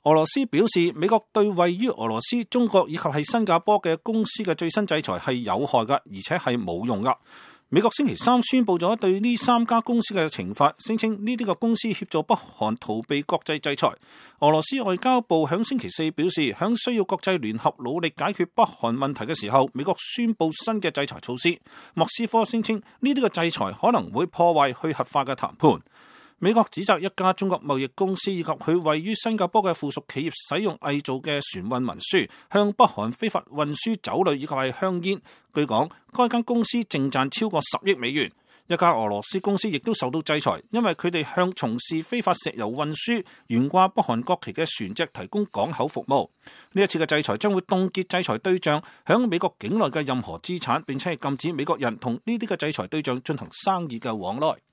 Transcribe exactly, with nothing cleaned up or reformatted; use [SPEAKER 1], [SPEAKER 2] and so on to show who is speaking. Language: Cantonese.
[SPEAKER 1] 俄羅斯表示，美國對位於俄羅斯、中國以及係新加坡嘅公司嘅最新制裁係有害嘅，而且係冇用噶。美國星期三宣布咗對呢三家公司嘅懲罰，聲稱呢啲個公司協助北韓逃避國際制裁。俄羅斯外交部響星期四表示，響需要國際聯合努力解決北韓問題嘅時候，美國宣布新嘅制裁措施。莫斯科聲稱呢啲個制裁可能會破壞去核化嘅談判。美國指責一家中國貿易公司以及佢位於新加坡嘅附屬企業使用偽造嘅船運文書，向北韓非法運輸酒類以及係香煙。據講，該間公司淨賺超過十億美元。一家俄羅斯公司亦都受到制裁，因為佢哋向從事非法石油運輸、懸掛北韓國旗嘅船隻提供港口服務。呢一次嘅制裁將會凍結制裁對象響美國境內嘅任何資產，並且係禁止美國人同呢啲嘅制裁對象進行生意嘅往來。